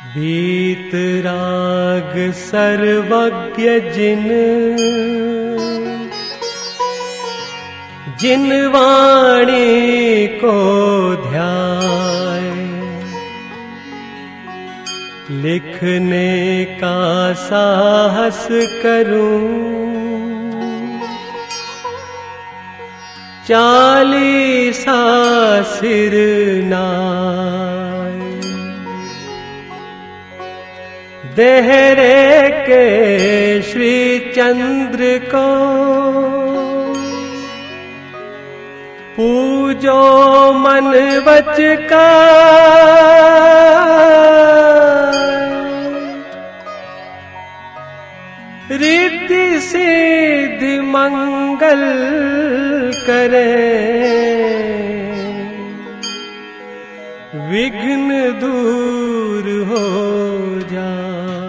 वीतराग सर्वज्ञ जिन वाणी को ध्याय, लिखने का साहस करूं 40 सिर नाय। देहरे के श्री चंद्र को पूजो मन वच का, रिद्धि सिद्धि मंगल करे, विघ्न दूर हो जाए।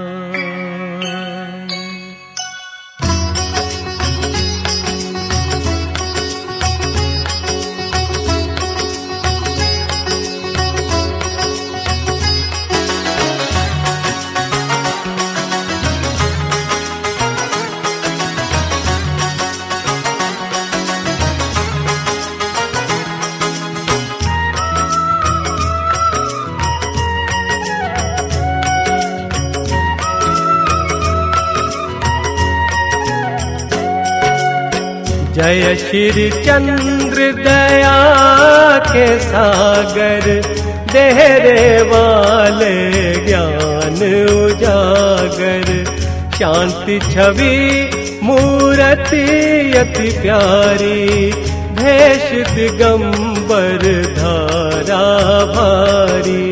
जय श्री चंद्र दया के सागर, देहरे वाले ज्ञान उजागर। शांति छवि मूर्ति अति प्यारी, भेष दिगंबर धारा भारी।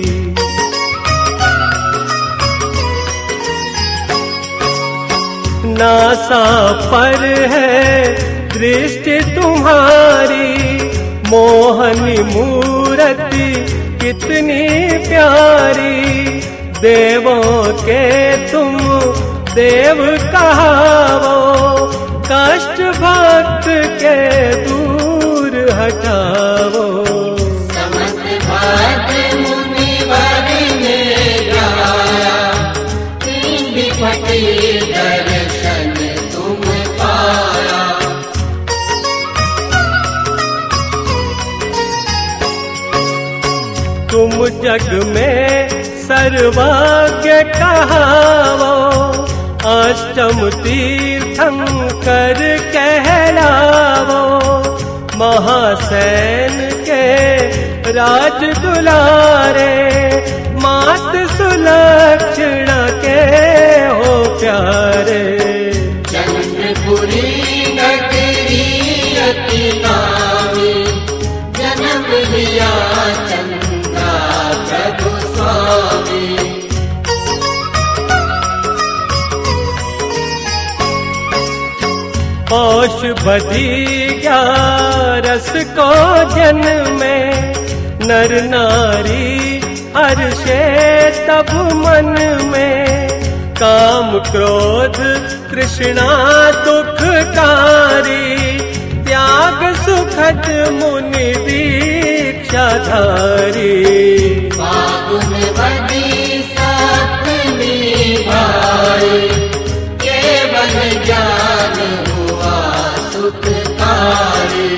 नासा पर है दृष्टि तुम्हारी, मोहनी मूर्ति कितनी प्यारी। देवों के तुम देव कहावो, कष्ट भक्त के दूर हटावो। समत भाद्र मुनिवर ने गाया, विपत्ति दर्शन तुम पाया। तुम जग में सर्वज्ञ कहावो, अष्टम तीर्थंकर कहलावो। महासैन के राज दुलारे, मात सुलक्षणा के हो प्यारे। चंद्रपुरी नगरी अति नामी, जन्म लिया चंद्रा प्रभु स्वामी। पौष बधी 11 को जन्मे, नर नारी हर्षे तब मन में। काम क्रोध तृष्णा दुखकारी, त्याग सुखद मुनि दीक्षाधारी। फागुन बदी सप्तमी भाई, केवल ज्ञान हुआ सुखकारी।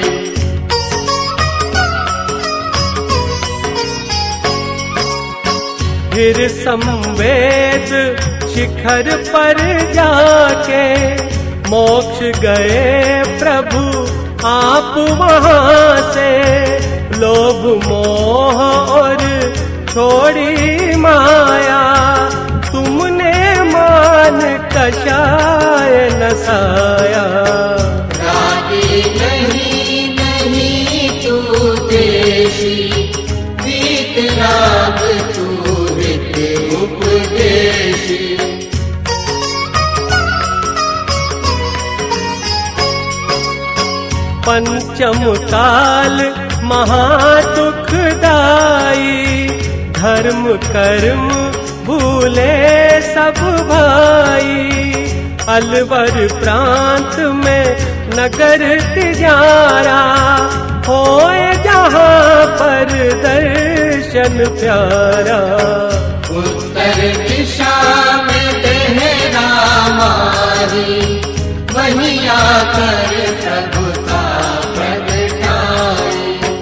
फिर संवेद शिखर पर जाके, मोक्ष गए प्रभु आप वहां से। लोभ मोह और छोड़ी माया, तुमने मान कषाय नसाया। रागी नहीं तू देशी, वीतराग तू हित उपदेशी। पंचम काल महादुखदाई, धर्म कर्म भूले सब भाई। अलवर प्रांत में नगर तिजारा, होए जहाँ पर दर्शन प्यारा। उत्तर हर दिशा में देहरा मारी, वहीं आकर प्रभुता प्रगटाई।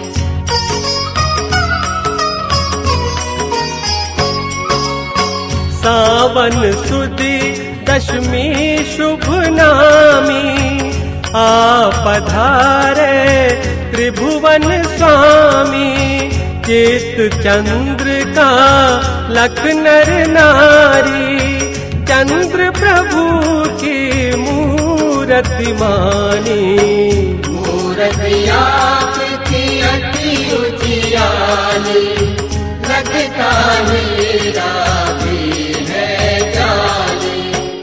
सावन सुदी दशमी शुभ नामी, आ पधारे त्रिभुवन स्वामी। चित चंद्र का लख नर नारी, चंद्र प्रभु की मूरति मानी। मूरति आपकी अति उजियारी, लगता हीरा भी है जाली।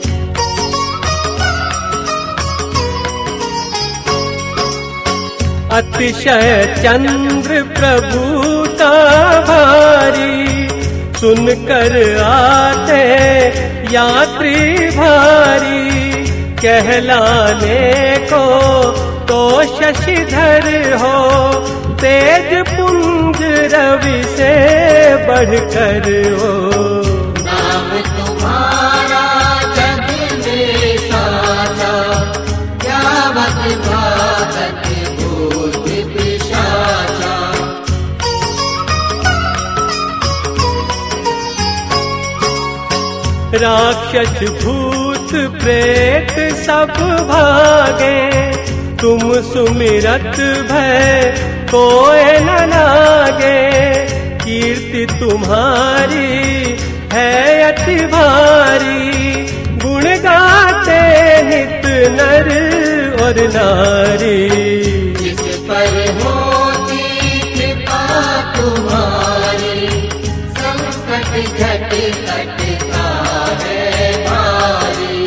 अतिशय चंद्र प्रभुता भारी, सुनकर आते यात्री भारी। कहलाने को तो शशिधर हो, तेज पुंज रवि से बढ़कर हो। नाम तुम्हारा जग में साचा, यावत भागत भूत पिशाचा। राक्षस भूत प्रेत सब भागे, तुम सुमिरत भय कोय न लागे। कीर्ति तुम्हारी है अति भारी, गुण गाते नित नर और नारी। जिस पर होती कृपा तुम्हारी, संकट झट कटता है भारी।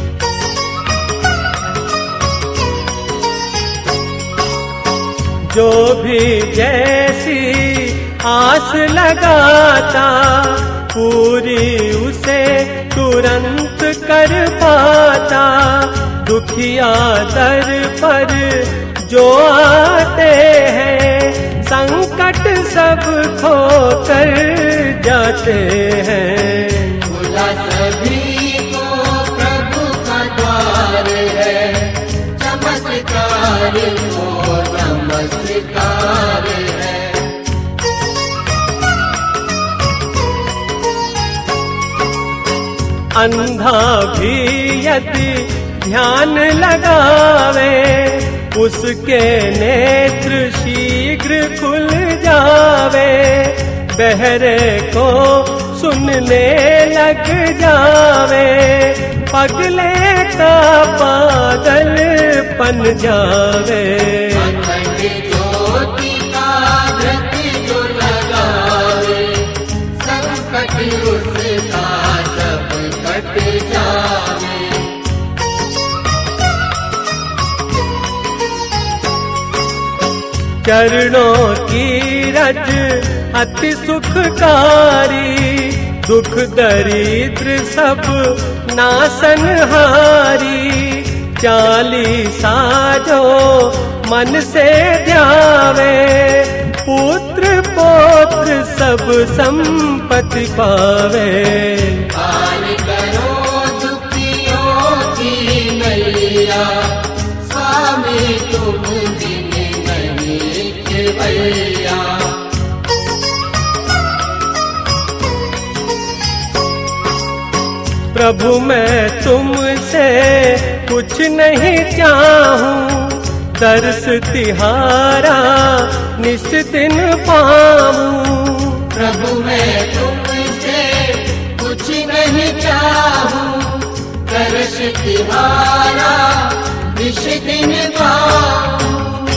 जो भी जैसी आस लगाता, पूरी उसे तुरंत कर पाता। दुखिया दर पर जो आते हैं, संकट सब खो कर जाते हैं। खुला सभी को प्रभु का द्वार है, चमत्कार को नमस्कार है। अंधा भी यदि ध्यान लगावे, उसके नेत्र शीघ्र खुल जावे। बहरे को सुनने लग जावे, पगले का पागल बन जावे। अखंड ज्योति का व्रत जो लगावे, संकट उसका सब कट जावे। चरणों की रज अति सुखकारी, दुख दरिद्र सब नासनहारी। चालीसा जो मन से ध्यावे, पुत्र पौत्र सब संपत्ति पावे। पार करो दुखियों की नैया, स्वामी तुम दिन नहीं खेवैया। प्रभु मैं तुमसे कुछ नहीं चाहूं, दर्श तिहारा निस दिन पाऊं। प्रभु मैं तुमसे कुछ नहीं चाहूं, दर्श तिहारा निस दिन पाऊं।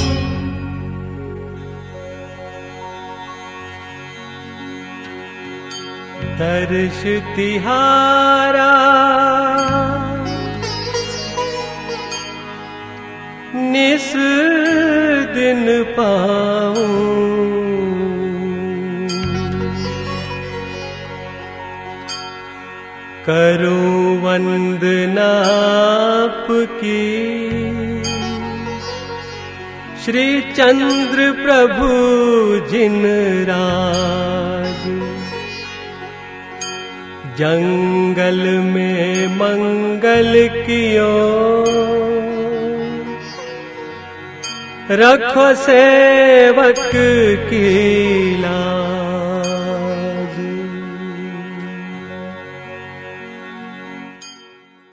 दर्श तिहारा निस दिन पाऊं। करूं वंदना आपकी, श्री चंद्र प्रभु जिन राज। जंगल में मंगल कियो, रखो सेवक की लाज।